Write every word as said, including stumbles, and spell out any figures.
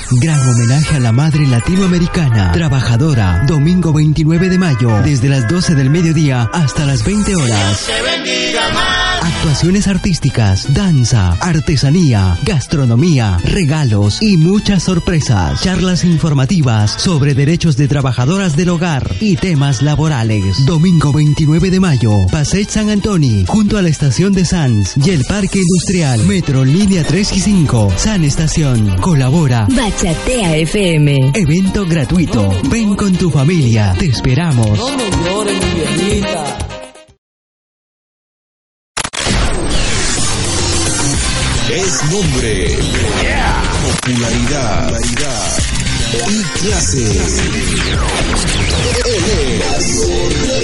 Gran homenaje a la madre latinoamericana, trabajadora, domingo veintinueve de mayo, desde las doce del mediodía hasta las veinte horas. Actuaciones artísticas, danza, artesanía, gastronomía, regalos y muchas sorpresas. Charlas informativas sobre derechos de trabajadoras del hogar y temas laborales. Domingo veintinueve de mayo, Passeig San Antoni, junto a la estación de Sants y el Parque Industrial. Metro línea tres y cinco. San Estación. Colabora Bachatea F M. Evento gratuito. Ven con tu familia. Te esperamos. No me llores, mi viejita. Es nombre, yeah. popularidad, popularidad y clase. Él es